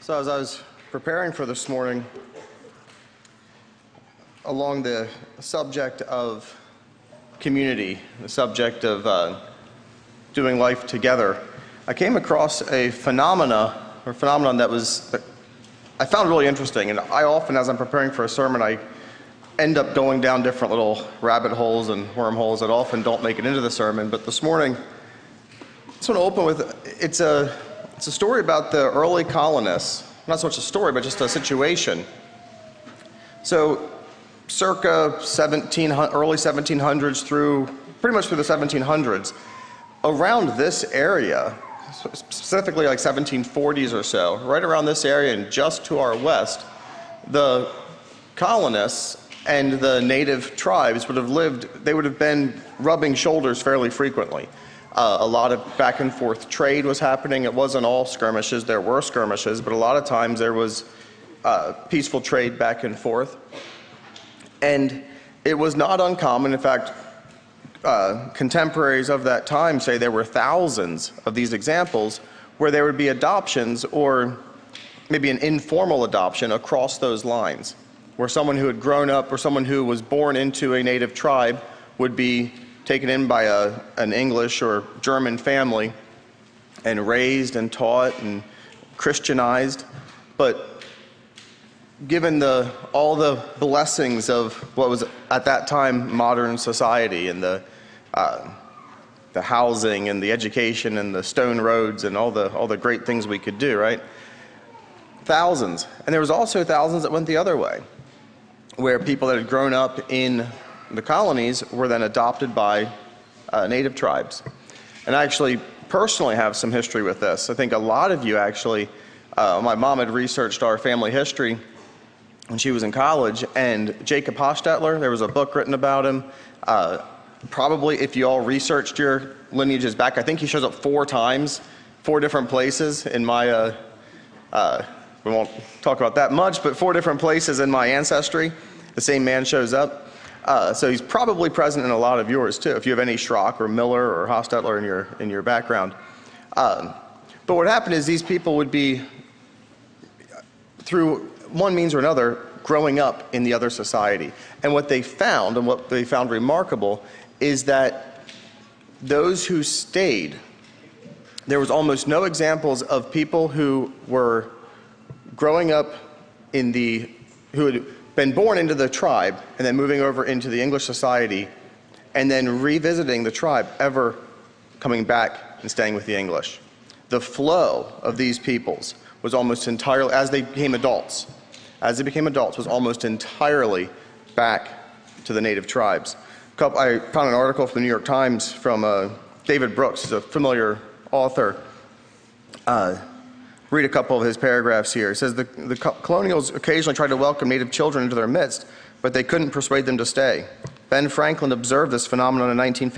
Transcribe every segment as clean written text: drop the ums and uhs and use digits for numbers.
So as I was preparing for this morning, along the subject of community, the subject of doing life together, I came across a phenomenon that I found really interesting. And I often, as I'm preparing for a sermon, I end up going down different little rabbit holes and wormholes that often don't make it into the sermon. But this morning, I just want to open with, it's a story about the early colonists. Not so much a story, but just a situation. So circa early 1700s through pretty much through the 1700s, around this area, specifically like 1740s or so, right around this area and just to our west, the colonists and the native tribes would have been rubbing shoulders fairly frequently. A lot of back and forth trade was happening. It wasn't all skirmishes. There were skirmishes, but a lot of times there was peaceful trade back and forth. And it was not uncommon. In fact, contemporaries of that time say there were thousands of these examples where there would be adoptions or maybe an informal adoption across those lines, where someone who had grown up or someone who was born into a native tribe would be taken in by an English or German family and raised and taught and Christianized. But given all the blessings of what was at that time modern society and the housing and the education and the stone roads and all the great things we could do, right? Thousands. And there was also thousands that went the other way, where people that had grown up in the colonies were then adopted by native tribes. And I actually personally have some history with this. I think a lot of you actually, my mom had researched our family history when she was in college, and Jacob Hostetler, there was a book written about him. Probably if you all researched your lineages back, I think he shows up 4 times, 4 different places in my, we won't talk about that much, but 4 different places in my ancestry. The same man shows up. So he's probably present in a lot of yours too, if you have any Schrock or Miller or Hostetler in your background. But what happened is these people would be, through one means or another, growing up in the other society. And what they found remarkable, is that those who stayed, there was almost no examples of people who were growing up who had been born into the tribe and then moving over into the English society and then revisiting the tribe, ever coming back and staying with the English. The flow of these peoples was almost entirely, as they became adults, was almost entirely back to the native tribes. I found an article from the New York Times from David Brooks, who's a familiar author. Read a couple of his paragraphs here. It says, the colonials occasionally tried to welcome native children into their midst, but they couldn't persuade them to stay. Ben Franklin observed this phenomenon in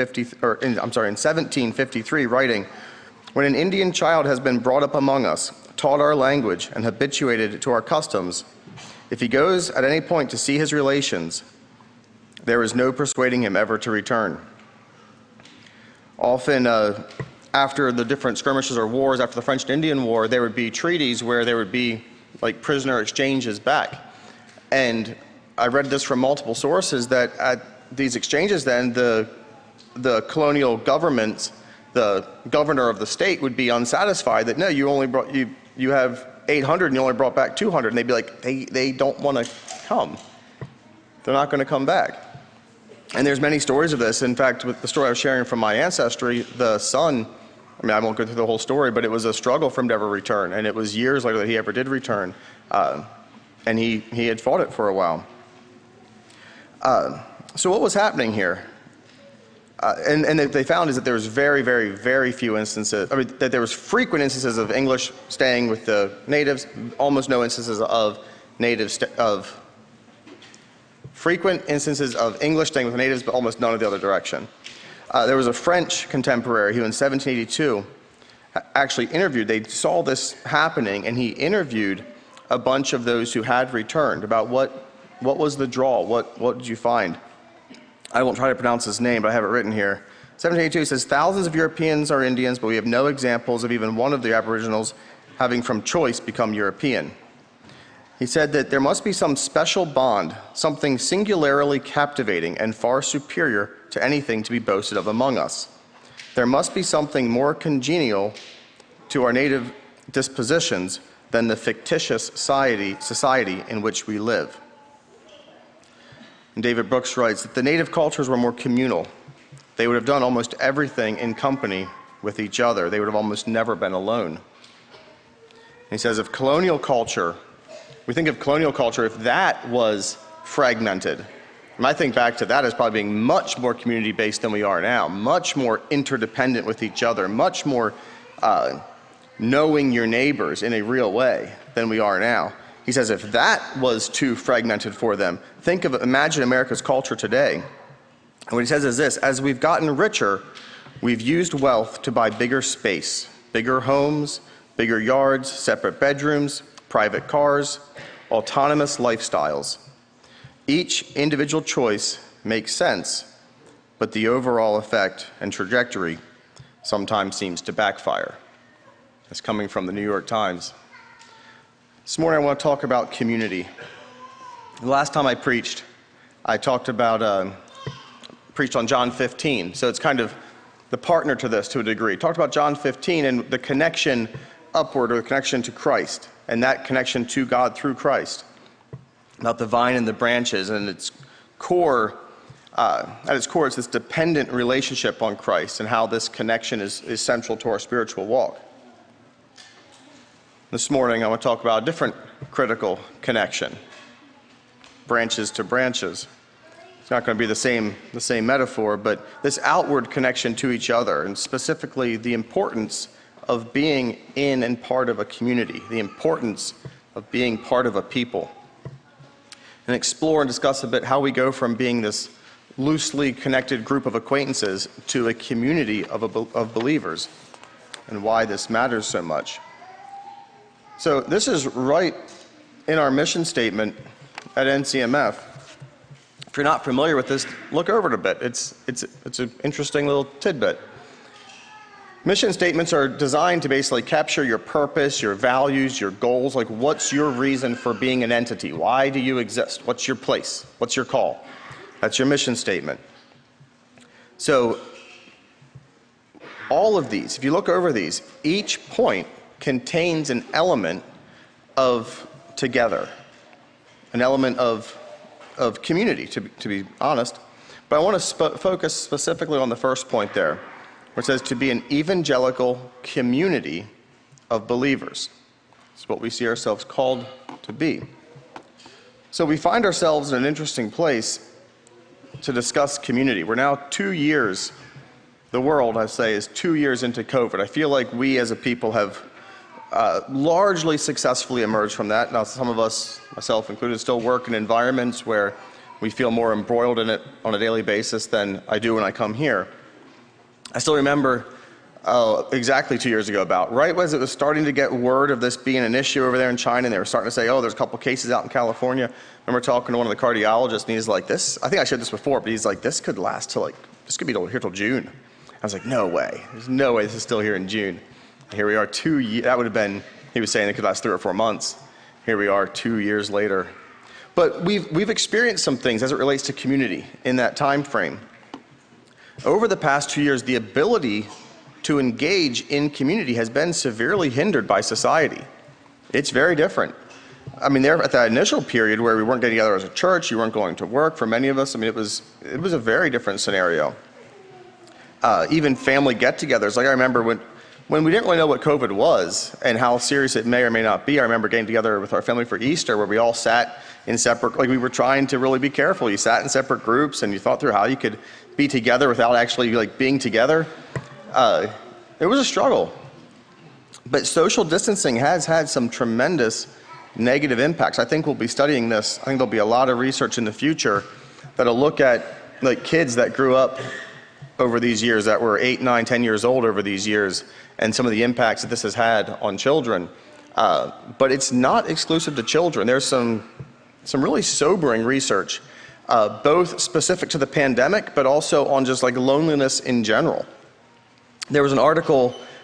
1753, writing, "When an Indian child has been brought up among us, taught our language, and habituated to our customs, if he goes at any point to see his relations, there is no persuading him ever to return." Often, after the different skirmishes or wars, after the French and Indian War, there would be treaties where there would be like prisoner exchanges back. And I read this from multiple sources that at these exchanges then, the colonial government, the governor of the state would be unsatisfied that, no, you have 800 and you only brought back 200. And they'd be like, they don't want to come. They're not going to come back. And there's many stories of this. In fact, with the story I was sharing from my ancestry, the son, I won't go through the whole story, but it was a struggle for him to ever return. And it was years later that he ever did return. And he had fought it for a while. So what was happening here? And that they found is that there was very, very, very few instances, that there was frequent instances of English staying with the natives, almost no instances of frequent instances of English staying with the natives, but almost none of the other direction. There was a French contemporary who in 1782 actually they saw this happening, and he interviewed a bunch of those who had returned about what was the draw, what did you find? I won't try to pronounce his name, but I have it written here. 1782 says, "Thousands of Europeans are Indians, but we have no examples of even one of the Aboriginals having from choice become European. He said that there must be some special bond, something singularly captivating and far superior to anything to be boasted of among us. There must be something more congenial to our native dispositions than the fictitious society in which we live. And David Brooks writes that the native cultures were more communal. They would have done almost everything in company with each other. They would have almost never been alone. And he says if colonial culture, we think of colonial culture, if that was fragmented, and I think back to that as probably being much more community-based than we are now, much more interdependent with each other, much more knowing your neighbors in a real way than we are now. He says if that was too fragmented for them, imagine America's culture today. And what he says is this: as we've gotten richer, we've used wealth to buy bigger space, bigger homes, bigger yards, separate bedrooms, private cars, autonomous lifestyles. Each individual choice makes sense, but the overall effect and trajectory sometimes seems to backfire. It's coming from the New York Times. This morning I want to talk about community. The last time I preached, I preached on John 15, so it's kind of the partner to this to a degree. Talked about John 15 and the connection upward, or the connection to Christ, and that connection to God through Christ. About the vine and the branches, and at its core, it's this dependent relationship on Christ, and how this connection is central to our spiritual walk. This morning I want to talk about a different critical connection, branches to branches. It's not going to be the same metaphor, but this outward connection to each other, and specifically the importance of being in and part of a community, the importance of being part of a people. And explore and discuss a bit how we go from being this loosely connected group of acquaintances to a community of believers, and why this matters so much. So this is right in our mission statement at NCMF. If you're not familiar with this, look over it a bit. It's an interesting little tidbit. Mission statements are designed to basically capture your purpose, your values, your goals, like what's your reason for being an entity? Why do you exist? What's your place? What's your call? That's your mission statement. So all of these, if you look over these, each point contains an element of together, an element of community, to be honest. But I want to focus specifically on the first point there, where it says to be an evangelical community of believers. It's what we see ourselves called to be. So we find ourselves in an interesting place to discuss community. We're now 2 years, the world, I say, is 2 years into COVID. I feel like we as a people have largely successfully emerged from that. Now, some of us, myself included, still work in environments where we feel more embroiled in it on a daily basis than I do when I come here. I still remember exactly 2 years ago, right as it was starting to get word of this being an issue over there in China, and they were starting to say, oh, there's a couple cases out in California. I remember talking to one of the cardiologists, and he's like, I think I shared this before, but he's like, this could last this could be here till June. I was like, no way. There's no way this is still here in June. And here we are 2 years, that would have been, he was saying it could last 3 or 4 months. Here we are 2 years later. But we've experienced some things as it relates to community in that time frame. Over the past 2 years, the ability to engage in community has been severely hindered by society. It's very different. I mean, there at that initial period where we weren't getting together as a church, you weren't going to work, for many of us, I mean, it was a very different scenario. Even family get-togethers, like I remember when we didn't really know what COVID was and how serious it may or may not be. I remember getting together with our family for Easter, where we all sat in separate, like we were trying to really be careful. You sat in separate groups and you thought through how you could be together without actually being together. It was a struggle. But social distancing has had some tremendous negative impacts. I think we'll be studying this. I think there'll be a lot of research in the future that'll look at kids that grew up over these years, that were 8, 9, 10 years old over these years, and some of the impacts that this has had on children. But it's not exclusive to children. There's some really sobering research, both specific to the pandemic, but also on just loneliness in general. There was an article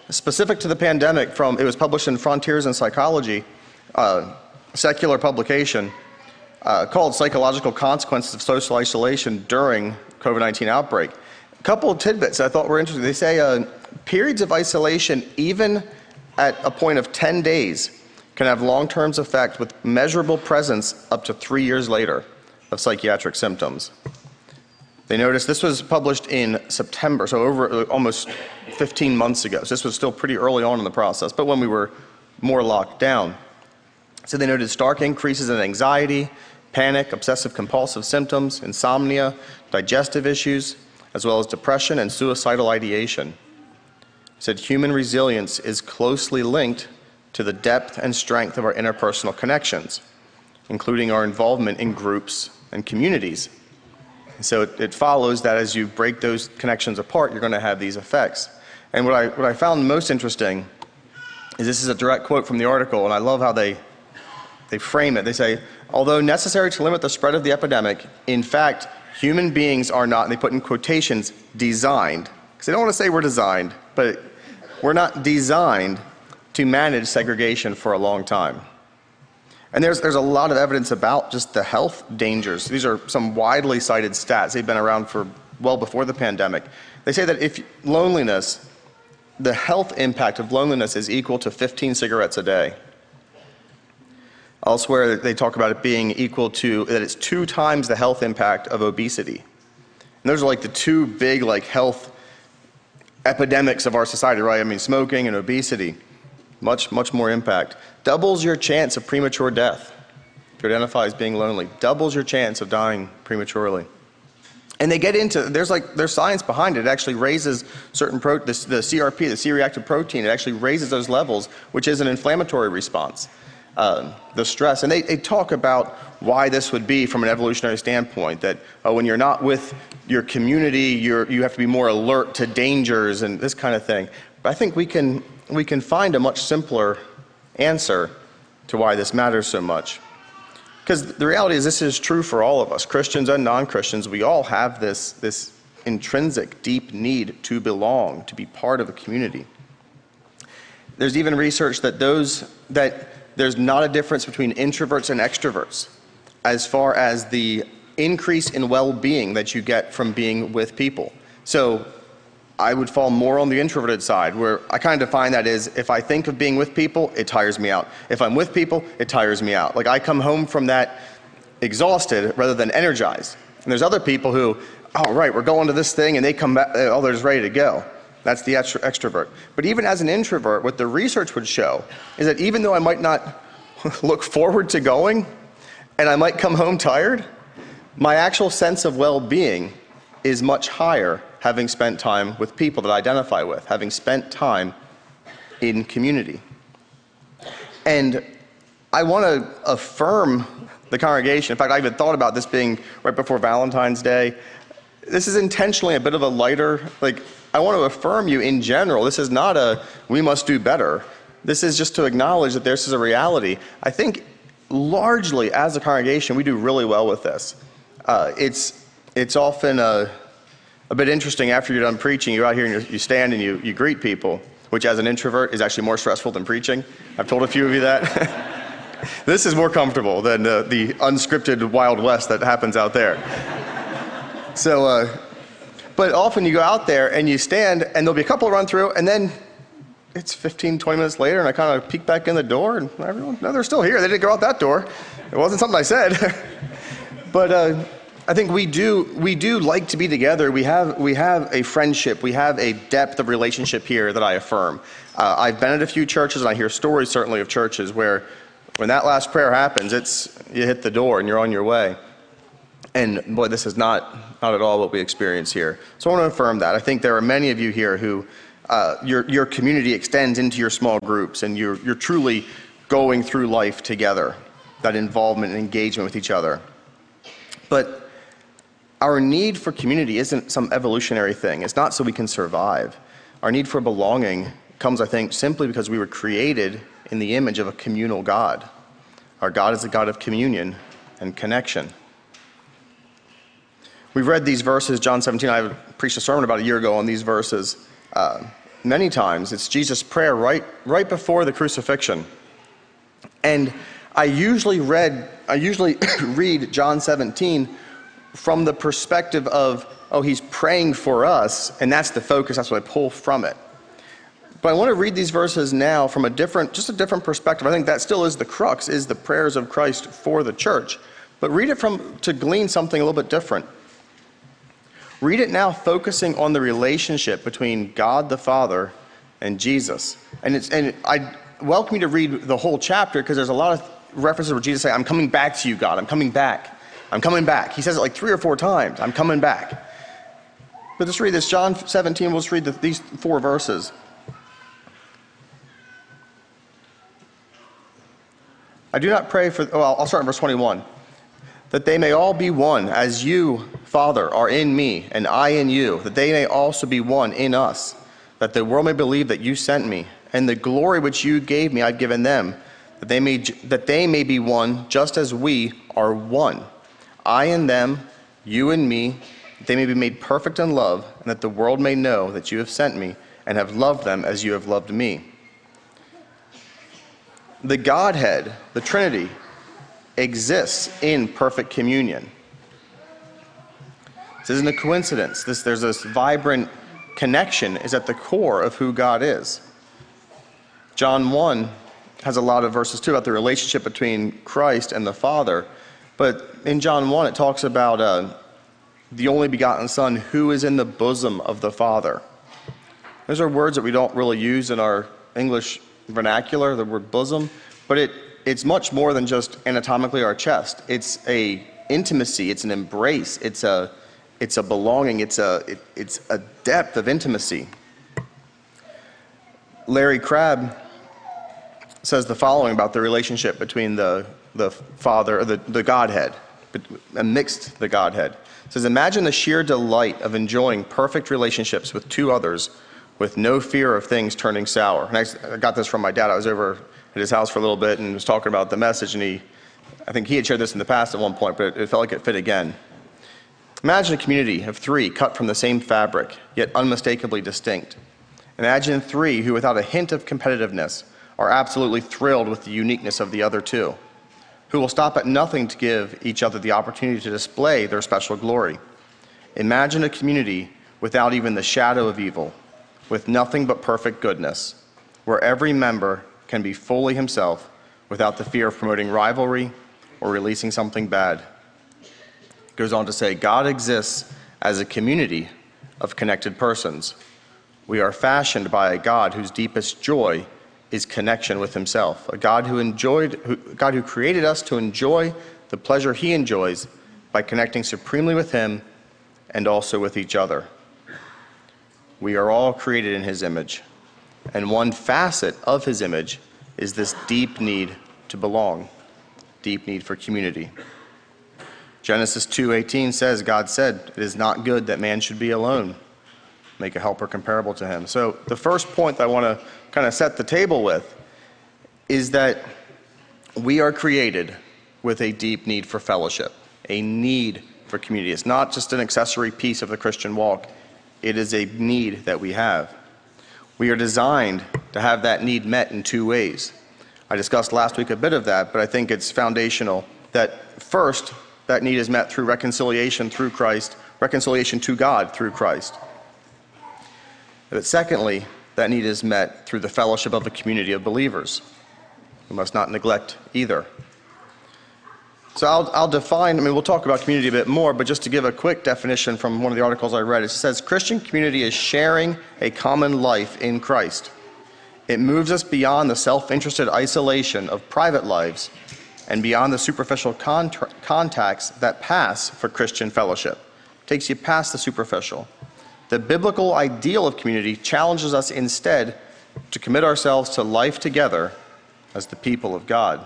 specific to the pandemic. It was published in Frontiers in Psychology, a secular publication, called Psychological Consequences of Social Isolation During COVID-19 Outbreak. A couple of tidbits I thought were interesting. They say periods of isolation, even at a point of 10 days, can have long-term effect with measurable presence up to 3 years later of psychiatric symptoms. They noticed this was published in September, so over almost 15 months ago. So this was still pretty early on in the process, but when we were more locked down. So they noted stark increases in anxiety, panic, obsessive-compulsive symptoms, insomnia, digestive issues, as well as depression and suicidal ideation. They said human resilience is closely linked to the depth and strength of our interpersonal connections, including our involvement in groups and communities. So it follows that as you break those connections apart, you're going to have these effects. And what I found most interesting is this is a direct quote from the article, and I love how they frame it. They say, although necessary to limit the spread of the epidemic, in fact, human beings are not, and they put in quotations, designed, because they don't want to say we're designed, but we're not designed to manage segregation for a long time. And there's a lot of evidence about just the health dangers. These are some widely cited stats. They've been around for well before the pandemic. They say that if loneliness, the health impact of loneliness is equal to 15 cigarettes a day. Elsewhere, they talk about it being equal to, that it's 2 times the health impact of obesity. And those are like the 2 big health epidemics of our society, right? I mean, smoking and obesity, much more impact. Doubles your chance of premature death. If you identify as being lonely, doubles your chance of dying prematurely. And they get into, there's science behind it. It actually raises certain the CRP, the C-reactive protein, it actually raises those levels, which is an inflammatory response. The stress, and they talk about why this would be from an evolutionary standpoint, that when you're not with your community, you have to be more alert to dangers and this kind of thing. But I think we can find a much simpler answer to why this matters so much. Because the reality is this is true for all of us, Christians and non-Christians. We all have this intrinsic, deep need to belong, to be part of a community. There's even research that there's not a difference between introverts and extroverts as far as the increase in well-being that you get from being with people. So I would fall more on the introverted side, where I kind of define that as if I think of being with people, it tires me out. If I'm with people, it tires me out. Like I come home from that exhausted rather than energized. And there's other people who, oh right, we're going to this thing, and they come back, oh, they're just ready to go. That's the extrovert. But even as an introvert, what the research would show is that even though I might not look forward to going, and I might come home tired, my actual sense of well-being is much higher having spent time with people that I identify with, having spent time in community. And I want to affirm the congregation. In fact, I even thought about this being right before Valentine's Day. This is intentionally a bit of a lighter, I want to affirm you in general. This is not a, we must do better. This is just to acknowledge that this is a reality. I think largely as a congregation, we do really well with this. It's often a bit interesting after you're done preaching, you're out here and you stand and you greet people, which as an introvert is actually more stressful than preaching. I've told a few of you that. This is more comfortable than the unscripted Wild West that happens out there. So, but often you go out there and you stand and there'll be a couple run through, and then it's 15, 20 minutes later and I kind of peek back in the door and everyone, no, they're still here. They didn't go out that door. It wasn't something I said. But I think we do like to be together. We have a friendship. We have a depth of relationship here that I affirm. I've been at a few churches, and I hear stories certainly of churches where when that last prayer happens, you hit the door and you're on your way. And boy, this is not at all what we experience here. So I want to affirm that. I think there are many of you here who your community extends into your small groups, and you're truly going through life together, that involvement and engagement with each other. But our need for community isn't some evolutionary thing. It's not so we can survive. Our need for belonging comes, I think, simply because we were created in the image of a communal God. Our God is a God of communion and connection. We've read these verses, John 17. I preached a sermon about a year ago on these verses. many times. It's Jesus' prayer right before the crucifixion. And I usually read John 17 from the perspective of, oh, he's praying for us, and that's the focus, that's what I pull from it. But I want to read these verses now from a different perspective. I think that still is the crux, is the prayers of Christ for the church. But read it to glean something a little bit different. Read it now focusing on the relationship between God the Father and Jesus. And I welcome you to read the whole chapter, because there's a lot of references where Jesus says, I'm coming back to you, God. I'm coming back. I'm coming back. He says it like 3 or 4 times. I'm coming back. But let's read this. John 17, we'll just read these 4 verses. I do not pray for, I'll start in verse 21. That they may all be one, as you, Father, are in me, and I in you, that they may also be one in us, that the world may believe that you sent me, and the glory which you gave me I've given them, that they may be one, just as we are one. I in them, you in me, that they may be made perfect in love, and that the world may know that you have sent me, and have loved them as you have loved me. The Godhead, the Trinity, exists in perfect communion. This isn't a coincidence. There's this vibrant connection is at the core of who God is. John 1 has a lot of verses too about the relationship between Christ and the Father. But in John 1 it talks about the only begotten Son who is in the bosom of the Father. Those are words that we don't really use in our English vernacular, the word bosom, but it's much more than just anatomically our chest. It's a intimacy, it's an embrace, it's a belonging, it's a depth of intimacy. Larry Crabb says the following about the relationship between the Father, or the Godhead, amidst the Godhead. It says, imagine the sheer delight of enjoying perfect relationships with 2 others with no fear of things turning sour. And I got this from my dad. I was over at his house for a little bit and was talking about the message, and I think he had shared this in the past at one point, but it felt like it fit again. Imagine a community of 3 cut from the same fabric, yet unmistakably distinct. Imagine 3 who, without a hint of competitiveness, are absolutely thrilled with the uniqueness of the other 2, who will stop at nothing to give each other the opportunity to display their special glory. Imagine a community without even the shadow of evil, with nothing but perfect goodness, where every member can be fully himself without the fear of promoting rivalry or releasing something bad. It goes on to say, God exists as a community of connected persons. We are fashioned by a God whose deepest joy is connection with himself, a God who created us to enjoy the pleasure he enjoys by connecting supremely with him and also with each other. We are all created in his image, and one facet of his image is this deep need to belong, deep need for community. Genesis 2:18 says, God said, it is not good that man should be alone. Make a helper comparable to him. So the first point that I want to kind of set the table with is that we are created with a deep need for fellowship, a need for community. It's not just an accessory piece of the Christian walk. It is a need that we have. We are designed to have that need met in 2 ways. I discussed last week a bit of that, but I think it's foundational that first, that need is met through reconciliation through Christ, reconciliation to God through Christ. But secondly, that need is met through the fellowship of a community of believers. We must not neglect either. So I'll define, we'll talk about community a bit more, but just to give a quick definition from one of the articles I read, it says Christian community is sharing a common life in Christ. It moves us beyond the self-interested isolation of private lives and beyond the superficial contacts that pass for Christian fellowship. It takes you past the superficial. The biblical ideal of community challenges us instead to commit ourselves to life together as the people of God.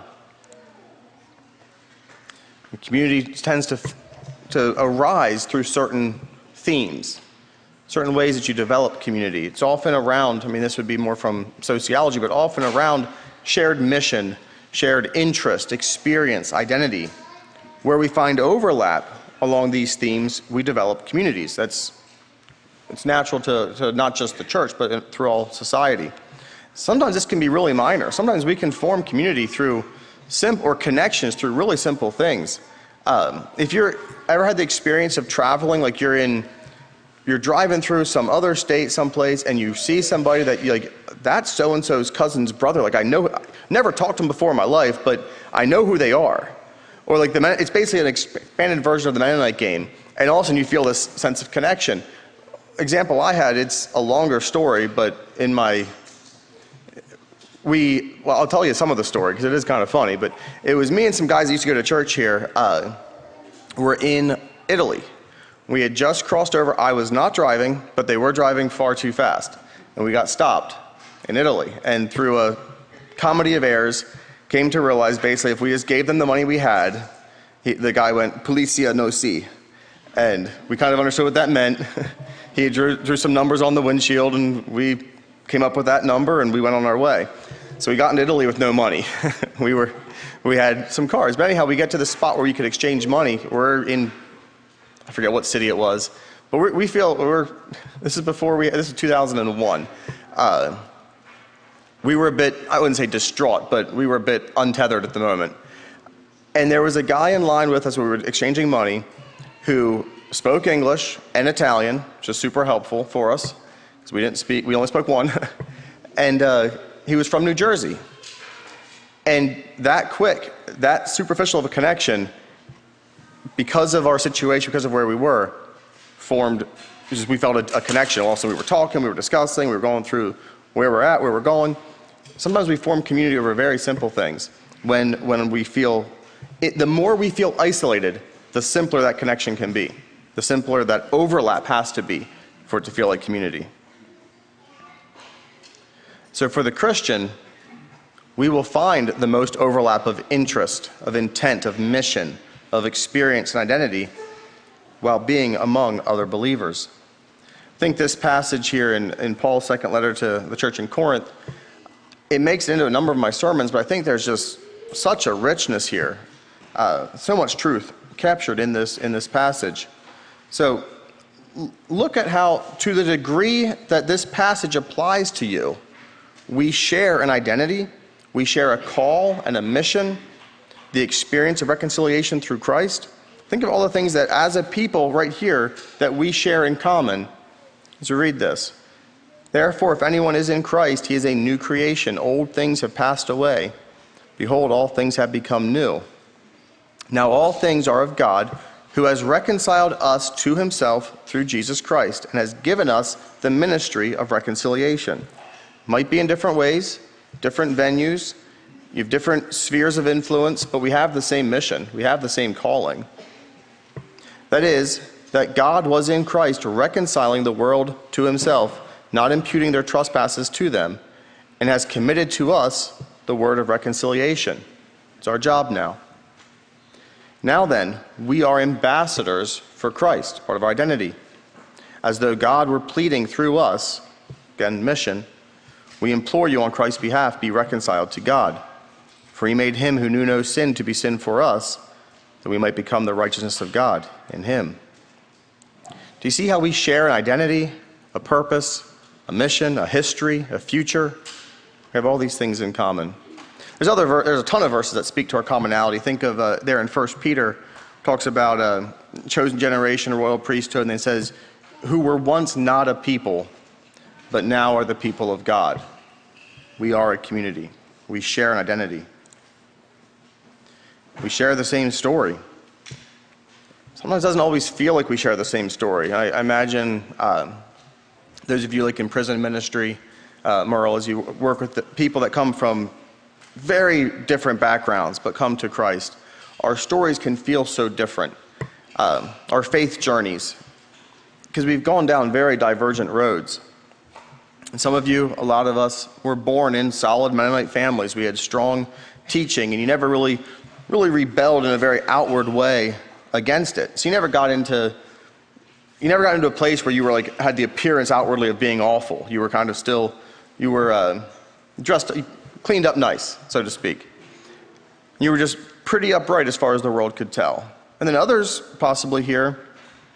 And community tends to arise through certain themes, certain ways that you develop community. It's often around, this would be more from sociology, but often around shared mission, shared interest, experience, identity. Where we find overlap along these themes, we develop communities. That's It's natural to not just the church, but through all society. Sometimes this can be really minor. Sometimes we can form community through or connections through really simple things. If you're ever had the experience of traveling, like you're driving through some other state, someplace, and you see somebody that you're like, that's so-and-so's cousin's brother. Like I know, never talked to them before in my life, but I know who they are. Or like it's basically an expanded version of the Mennonite game. And all of a sudden you feel this sense of connection. Example I had, it's a longer story, but I'll tell you some of the story because it is kind of funny, but it was me and some guys that used to go to church here. We're in Italy. We had just crossed over. I was not driving, but they were driving far too fast. And we got stopped in Italy. And through a comedy of errors, came to realize basically if we just gave them the money we had, the guy went, "Polizia no si." And we kind of understood what that meant. He drew some numbers on the windshield, and we came up with that number, and we went on our way. So we got into Italy with no money. We had some cars. But anyhow, we get to the spot where you could exchange money. We're in, I forget what city it was, but this is 2001. We were a bit, I wouldn't say distraught, but we were a bit untethered at the moment. And there was a guy in line with us, we were exchanging money, who spoke English and Italian, which was super helpful for us, because we only spoke one. And he was from New Jersey. And that superficial of a connection, because of our situation, because of where we were, we felt a connection. Also, we were talking, we were discussing, we were going through where we're at, where we're going. Sometimes we form community over very simple things. When we feel, the more we feel isolated, the simpler that connection can be. The simpler that overlap has to be for it to feel like community. So for the Christian, we will find the most overlap of interest, of intent, of mission, of experience and identity while being among other believers. I think this passage here in Paul's second letter to the church in Corinth, it makes it into a number of my sermons, but I think there's just such a richness here, so much truth captured in this passage. So look at how, to the degree that this passage applies to you, we share an identity, we share a call and a mission, the experience of reconciliation through Christ. Think of all the things that as a people right here that we share in common. So read this. Therefore, if anyone is in Christ, he is a new creation. Old things have passed away. Behold, all things have become new. Now all things are of God, who has reconciled us to himself through Jesus Christ and has given us the ministry of reconciliation. Might be in different ways, different venues, you have different spheres of influence, but we have the same mission. We have the same calling. That is, that God was in Christ reconciling the world to himself, not imputing their trespasses to them, and has committed to us the word of reconciliation. It's our job now. Now then, we are ambassadors for Christ, part of our identity. As though God were pleading through us, again, mission, we implore you on Christ's behalf, be reconciled to God. For he made him who knew no sin to be sin for us, that we might become the righteousness of God in him. Do you see how we share an identity, a purpose, a mission, a history, a future? We have all these things in common. There's a ton of verses that speak to our commonality. Think of there in 1 Peter, talks about chosen generation, royal priesthood, and it says, who were once not a people, but now are the people of God. We are a community. We share an identity. We share the same story. Sometimes it doesn't always feel like we share the same story. I imagine those of you like in prison ministry, Merle, as you work with the people that come from very different backgrounds but come to Christ, our stories can feel so different. Our faith journeys, because we've gone down very divergent roads. And some of you, a lot of us, were born in solid Mennonite families. We had strong teaching, and you never really rebelled in a very outward way against it. So you never got into a place where you were had the appearance outwardly of being awful. You were kind of still, you were dressed, cleaned up nice, so to speak. You were just pretty upright as far as the world could tell. And then others, possibly here,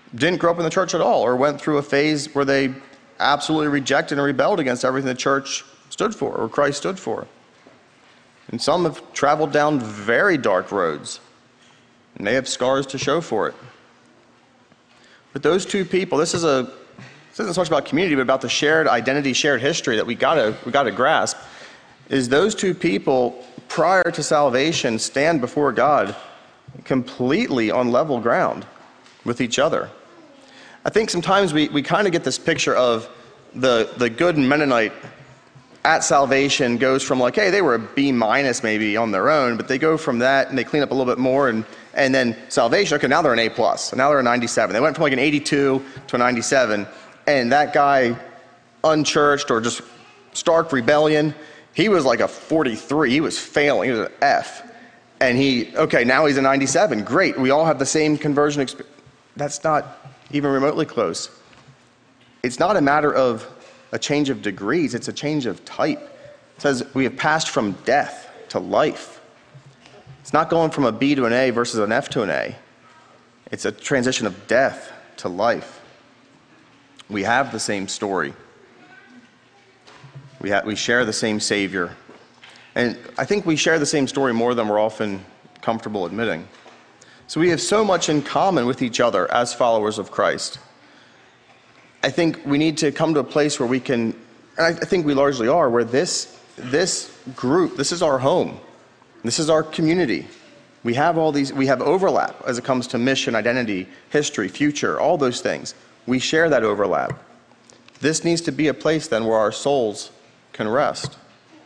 didn't grow up in the church at all, or went through a phase where they absolutely rejected and rebelled against everything the church stood for or Christ stood for. And some have traveled down very dark roads, and they have scars to show for it. But those two people, this isn't so much about community, but about the shared identity, shared history that we gotta grasp, is those two people prior to salvation stand before God completely on level ground with each other. I think sometimes we kind of get this picture of the good Mennonite at salvation goes from like, hey, they were a B- maybe on their own, but they go from that and they clean up a little bit more, and then salvation, okay, now they're an A+, and now they're a 97. They went from like an 82 to a 97, and that guy, unchurched or just stark rebellion, he was like a 43. He was failing. He was an F. And now he's a 97. Great. We all have the same conversion experience. That's not even remotely close. It's not a matter of a change of degrees. It's a change of type. It says we have passed from death to life. It's not going from a B to an A versus an F to an A. It's a transition of death to life. We have the same story. We share the same Savior. And I think we share the same story more than we're often comfortable admitting. So we have so much in common with each other as followers of Christ. I think we need to come to a place where we can, and I think we largely are, where this group, this is our home. This is our community. We have overlap as it comes to mission, identity, history, future, all those things. We share that overlap. This needs to be a place then where our souls can rest.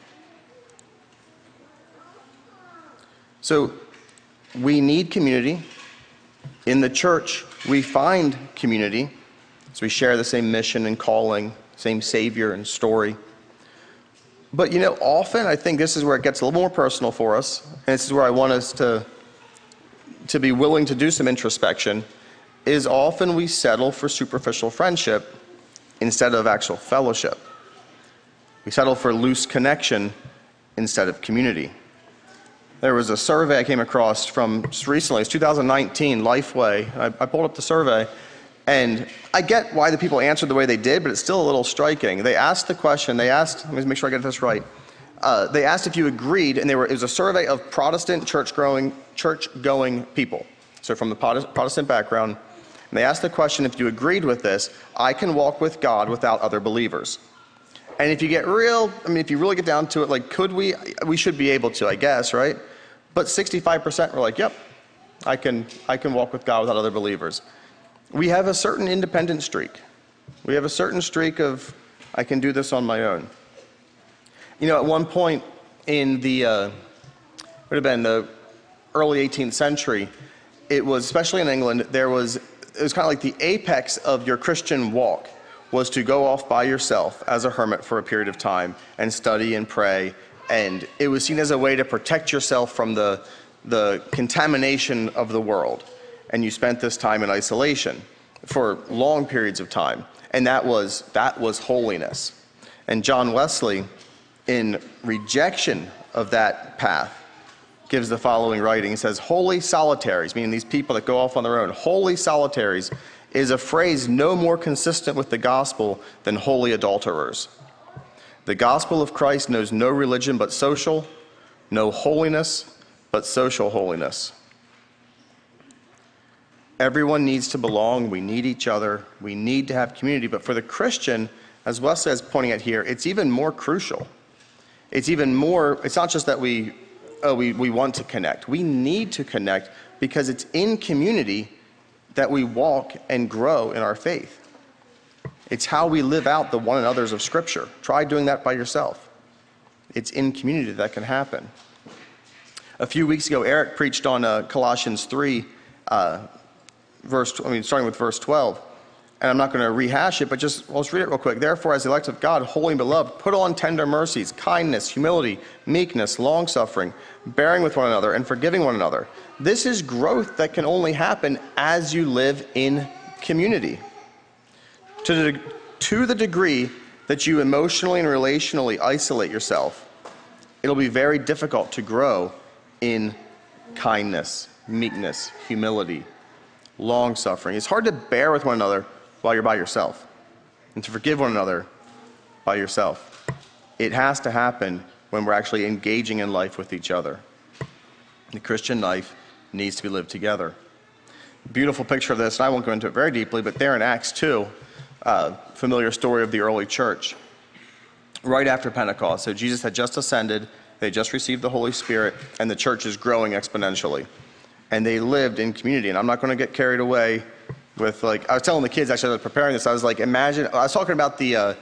So we need community. In the church, we find community. So we share the same mission and calling, same Savior and story. But often I think this is where it gets a little more personal for us, and this is where I want us to be willing to do some introspection, is often we settle for superficial friendship instead of actual fellowship. We settle for loose connection instead of community. There was a survey I came across from just recently. It's 2019, Lifeway. I pulled up the survey, and I get why the people answered the way they did, but it's still a little striking. They asked the question, let me make sure I get this right. They asked if you agreed, and it was a survey of Protestant church-going people, so from the Protestant background. And they asked the question, if you agreed with this, I can walk with God without other believers. And if you really get down to it, like, could we should be able to, I guess, right? But 65% were like, yep, I can walk with God without other believers. We have a certain independent streak. We have a certain streak of, I can do this on my own. At one point in the early 18th century, it was, especially in England, it was kind of like the apex of your Christian walk was to go off by yourself as a hermit for a period of time and study and pray. And it was seen as a way to protect yourself from the contamination of the world. And you spent this time in isolation for long periods of time. And that was holiness. And John Wesley, in rejection of that path, gives the following writing. He says, holy solitaries, meaning these people that go off on their own, holy solitaries is a phrase no more consistent with the gospel than holy adulterers. The gospel of Christ knows no religion but social, no holiness but social holiness. Everyone needs to belong. We need each other. We need to have community. But for the Christian, as Wesley is pointing at here, it's even more crucial. It's not just that we want to connect. We need to connect because it's in community that we walk and grow in our faith. It's how we live out the one another's of Scripture. Try doing that by yourself. It's in community that can happen. A few weeks ago, Eric preached on Colossians 3, starting with verse 12. And I'm not going to rehash it, but let's read it real quick. Therefore, as the elect of God, holy and beloved, put on tender mercies, kindness, humility, meekness, long-suffering, bearing with one another, and forgiving one another. This is growth that can only happen as you live in community. To the degree that you emotionally and relationally isolate yourself, it'll be very difficult to grow in kindness, meekness, humility, long-suffering. It's hard to bear with one another while you're by yourself and to forgive one another by yourself. It has to happen when we're actually engaging in life with each other. The Christian life needs to be lived together. Beautiful picture of this, and I won't go into it very deeply, but there in Acts 2, familiar story of the early church. Right after Pentecost, so Jesus had just ascended, they just received the Holy Spirit, and the church is growing exponentially. And they lived in community, and I'm not going to get carried away with, I was telling the kids, actually, I was preparing this, I was like, I was talking about the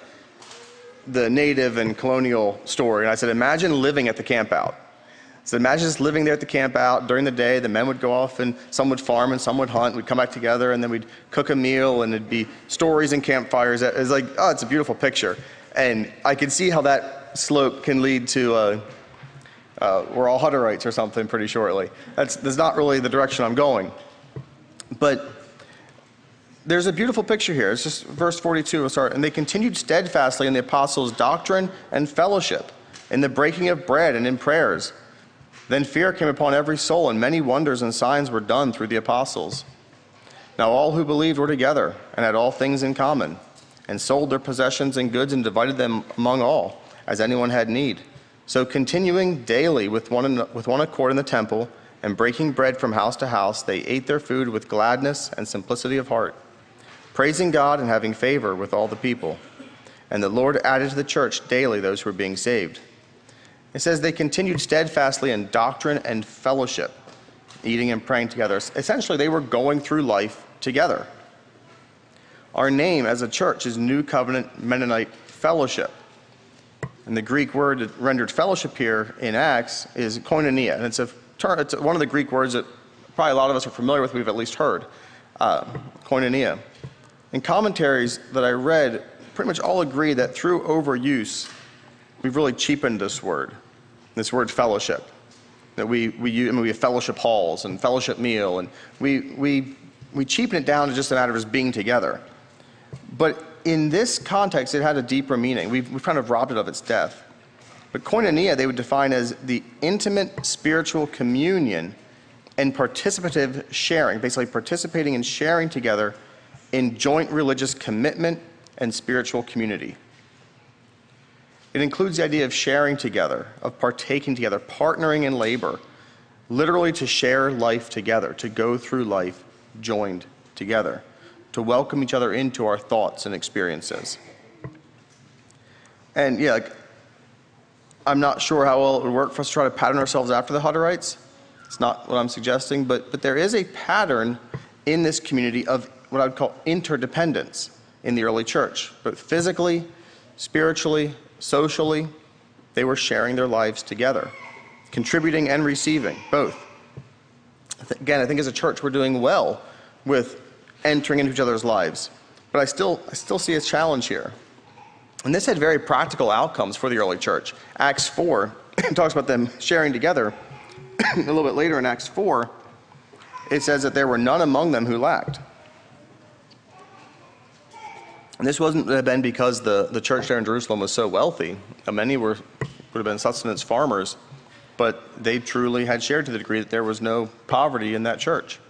native and colonial story, and I said, imagine living at the camp out. So imagine just living there at the camp out. During the day, the men would go off and some would farm and some would hunt. We'd come back together and then we'd cook a meal and it'd be stories and campfires. It's like, oh, it's a beautiful picture. And I could see how that slope can lead to we're all Hutterites or something pretty shortly. That's not really the direction I'm going. But there's a beautiful picture here. It's just verse 42. We'll start. And they continued steadfastly in the apostles' doctrine and fellowship, in the breaking of bread and in prayers. Then fear came upon every soul, and many wonders and signs were done through the apostles. Now all who believed were together and had all things in common, and sold their possessions and goods and divided them among all, as anyone had need. So continuing daily with one accord in the temple, and breaking bread from house to house, they ate their food with gladness and simplicity of heart, praising God and having favor with all the people. And the Lord added to the church daily those who were being saved. It says they continued steadfastly in doctrine and fellowship, eating and praying together. Essentially, they were going through life together. Our name as a church is New Covenant Mennonite Fellowship. And the Greek word rendered fellowship here in Acts is koinonia. And it's one of the Greek words that probably a lot of us are familiar with, we've at least heard, koinonia. And commentaries that I read pretty much all agree that through overuse, we've really cheapened this word fellowship. That we have fellowship halls and fellowship meal, and we cheapen it down to just a matter of us being together. But in this context, it had a deeper meaning. We've kind of robbed it of its depth. But koinonia, they would define as the intimate spiritual communion and participative sharing, basically participating and sharing together in joint religious commitment and spiritual community. It includes the idea of sharing together, of partaking together, partnering in labor, literally to share life together, to go through life joined together, to welcome each other into our thoughts and experiences. And I'm not sure how well it would work for us to try to pattern ourselves after the Hutterites. It's not what I'm suggesting, but there is a pattern in this community of what I would call interdependence in the early church, both physically, spiritually, socially. They were sharing their lives together, contributing and receiving, both. Again, I think as a church we're doing well with entering into each other's lives, but I still see a challenge here. And this had very practical outcomes for the early church. Acts 4 talks about them sharing together. A little bit later in Acts 4, it says that there were none among them who lacked. And this would have been because the church there in Jerusalem was so wealthy. Many would have been sustenance farmers, but they truly had shared to the degree that there was no poverty in that church.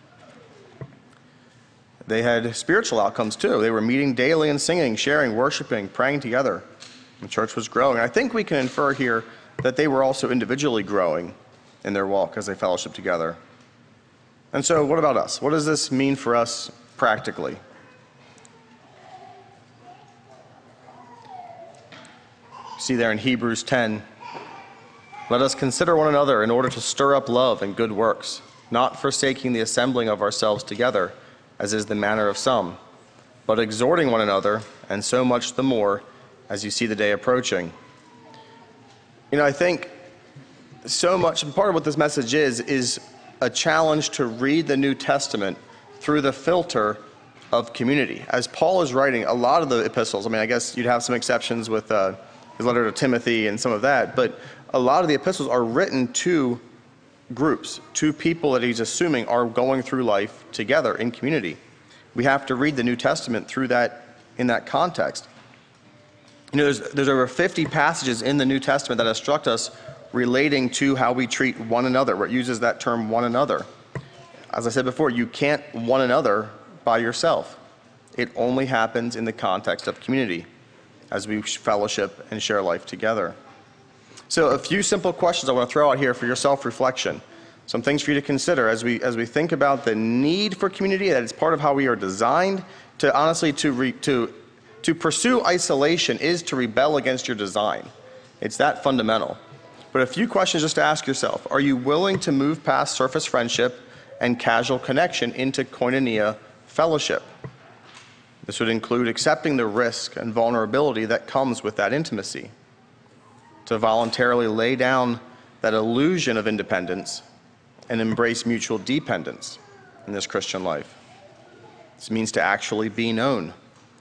They had spiritual outcomes too. They were meeting daily and singing, sharing, worshiping, praying together. The church was growing. I think we can infer here that they were also individually growing in their walk as they fellowship together. And so what about us? What does this mean for us practically? See there in Hebrews 10, let us consider one another in order to stir up love and good works, not forsaking the assembling of ourselves together, as is the manner of some, but exhorting one another, and so much the more as you see the day approaching. I think so much, and part of what this message is a challenge to read the New Testament through the filter of community. As Paul is writing a lot of the epistles, I guess you'd have some exceptions with his letter to Timothy and some of that, but a lot of the epistles are written to groups, to people that he's assuming are going through life together in community. We have to read the New Testament through that, in that context. There's over 50 passages in the New Testament that instruct us relating to how we treat one another, where it uses that term one another. As I said before, you can't one another by yourself. It only happens in the context of community as we fellowship and share life together. So a few simple questions I want to throw out here for your self-reflection. Some things for you to consider as we think about the need for community, that it's part of how we are designed. To honestly, to pursue isolation is to rebel against your design. It's that fundamental. But a few questions just to ask yourself. Are you willing to move past surface friendship and casual connection into koinonia fellowship? This would include accepting the risk and vulnerability that comes with that intimacy. To voluntarily lay down that illusion of independence and embrace mutual dependence in this Christian life. This means to actually be known.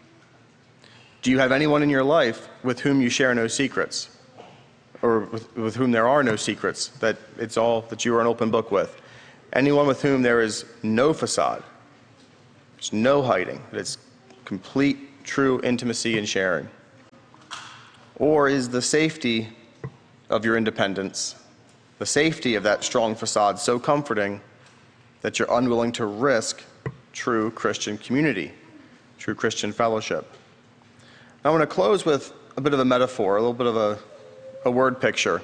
Do you have anyone in your life with whom you share no secrets? Or with whom there are no secrets, that it's all that you are an open book with? Anyone with whom there is no facade, there's no hiding, that it's complete, true intimacy and sharing? Or is the safety of your independence, the safety of that strong facade, so comforting that you're unwilling to risk true Christian community, true Christian fellowship? I want to close with a bit of a metaphor, a little bit of a word picture.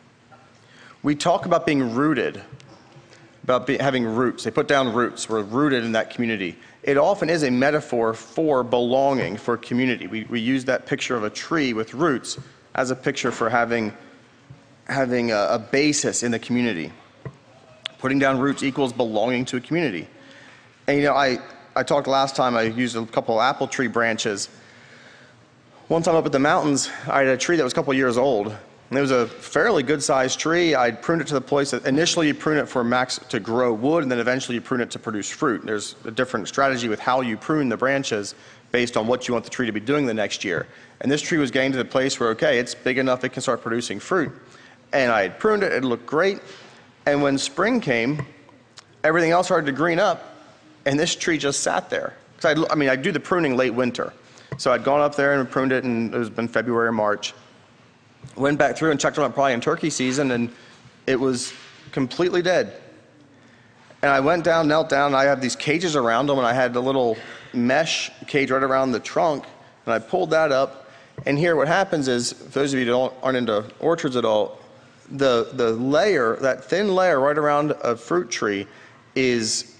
We talk about being rooted, about having roots. They put down roots. We're rooted in that community. It often is a metaphor for belonging, for community. We use that picture of a tree with roots as a picture for having a basis in the community. Putting down roots equals belonging to a community. And I talked last time, I used a couple of apple tree branches. One time up at the mountains, I had a tree that was a couple years old. And it was a fairly good-sized tree. I'd pruned it to the place that initially you prune it for to grow wood, and then eventually you prune it to produce fruit. There's a different strategy with how you prune the branches based on what you want the tree to be doing the next year. And this tree was getting to the place where, okay, it's big enough it can start producing fruit. And I had pruned it, it looked great. And when spring came, everything else started to green up, and this tree just sat there. Because I do the pruning late winter. So I'd gone up there and pruned it, and it was been February or March. Went back through and checked on it probably in turkey season, and it was completely dead. And I went down, knelt down, and I have these cages around them, and I had a little mesh cage right around the trunk, and I pulled that up. And here what happens is, for those of you who aren't into orchards at all, the layer, that thin layer right around a fruit tree is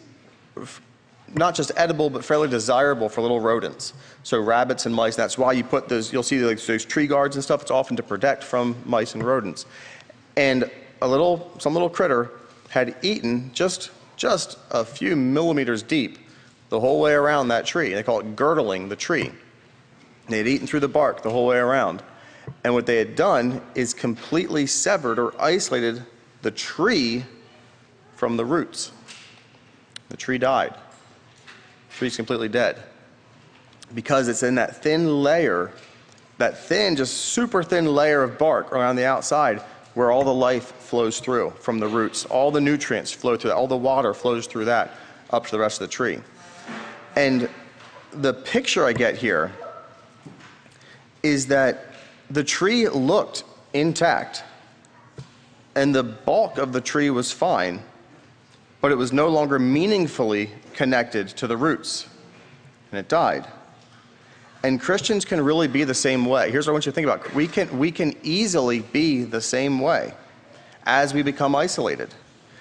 not just edible, but fairly desirable for little rodents. So rabbits and mice, that's why you put those, you'll see those tree guards and stuff, it's often to protect from mice and rodents. And some little critter had eaten just a few millimeters deep the whole way around that tree. They call it girdling the tree. They had eaten through the bark the whole way around. And what they had done is completely severed or isolated the tree from the roots. The tree died. The tree's completely dead. Because it's in that thin layer, that thin, just super thin layer of bark around the outside where all the life flows through from the roots. All the nutrients flow through that. All the water flows through that up to the rest of the tree. And the picture I get here is that the tree looked intact and the bulk of the tree was fine, but it was no longer meaningfully connected to the roots, and it died. And Christians can really be the same way. Here's what I want you to think about. We can easily be the same way as we become isolated.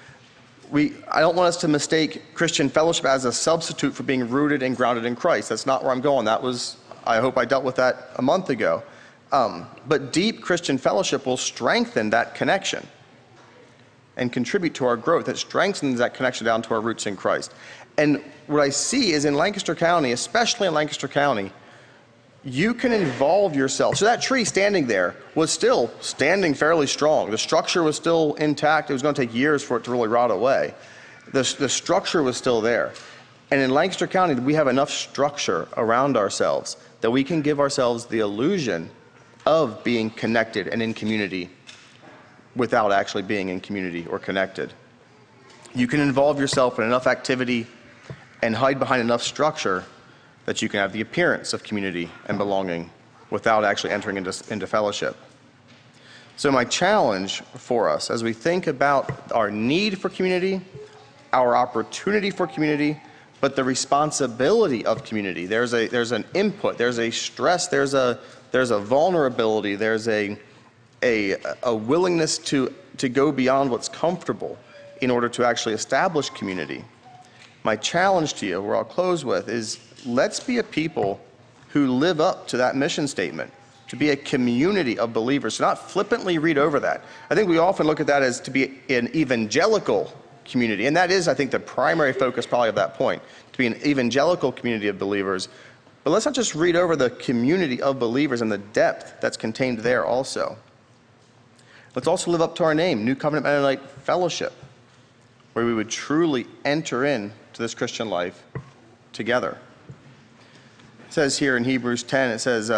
I don't want us to mistake Christian fellowship as a substitute for being rooted and grounded in Christ. That's not where I'm going. I hope I dealt with that a month ago. But deep Christian fellowship will strengthen that connection and contribute to our growth. It strengthens that connection down to our roots in Christ. And what I see is in Lancaster County, especially in Lancaster County, you can involve yourself. So that tree standing there was still standing fairly strong. The structure was still intact. It was going to take years for it to really rot away. The structure was still there. And in Lancaster County, we have enough structure around ourselves that we can give ourselves the illusion of being connected and in community without actually being in community or connected. You can involve yourself in enough activity and hide behind enough structure that you can have the appearance of community and belonging without actually entering into fellowship. So my challenge for us as we think about our need for community, our opportunity for community, but the responsibility of community. There's an input, there's a stress, there's a vulnerability, there's a willingness to go beyond what's comfortable in order to actually establish community. My challenge to you, where I'll close with, is let's be a people who live up to that mission statement, to be a community of believers, to not flippantly read over that. I think we often look at that as to be an evangelical community, and that is, I think, the primary focus probably of that point, to be an evangelical community of believers. But let's not just read over the community of believers and the depth that's contained there also. Let's also live up to our name, New Covenant Mennonite Fellowship, where we would truly enter into this Christian life together. It says here in Hebrews 10, it says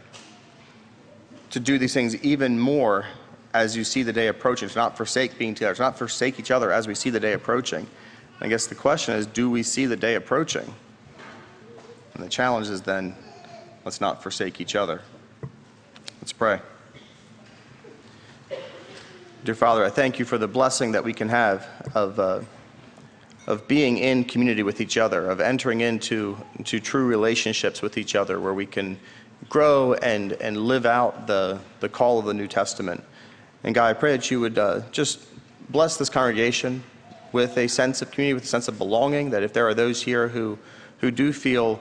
to do these things even more as you see the day approaching, to not forsake being together, to not forsake each other as we see the day approaching. I guess the question is, do we see the day approaching? And the challenge is then, let's not forsake each other. Let's pray. Dear Father, I thank you for the blessing that we can have of being in community with each other, of entering into true relationships with each other where we can grow and live out the call of the New Testament. And God, I pray that you would just bless this congregation with a sense of community, with a sense of belonging, that if there are those here who do feel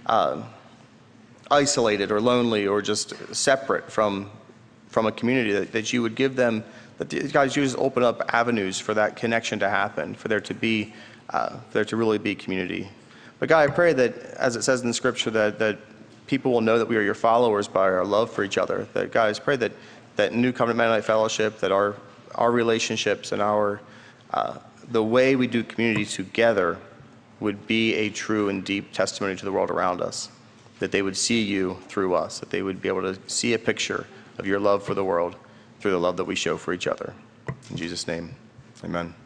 isolated or lonely or just separate from a community, that you would give them, that God, you just open up avenues for that connection to happen, for there to really be community. But God, I pray that, as it says in the Scripture, that people will know that we are your followers by our love for each other. That, God, I pray that New Covenant Mennonite Fellowship, that our relationships and the way we do community together would be a true and deep testimony to the world around us. That they would see you through us, that they would be able to see a picture of your love for the world through the love that we show for each other. In Jesus' name, amen.